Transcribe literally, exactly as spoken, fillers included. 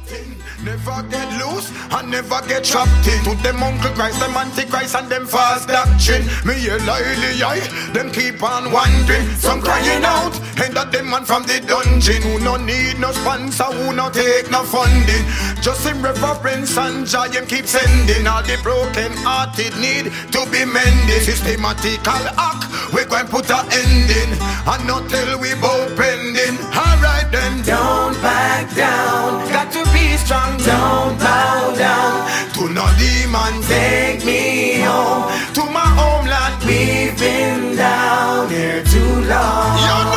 Never get loose and never get trapped in. To them Uncle Christ, them Antichrist and them false doctrine. Me a lily eye, them keep on wondering. Some crying out, and that them man from the dungeon. Who no need no sponsor, who no take no funding. Just in reverence and joy, him keep sending. All the broken hearted need to be mended. Systematical act, we going put a ending. And not till we both pending. Alright then, don't back down. Got to be strong, don't bow down. To no demon, take me home. To my homeland, we've been down here too long. You know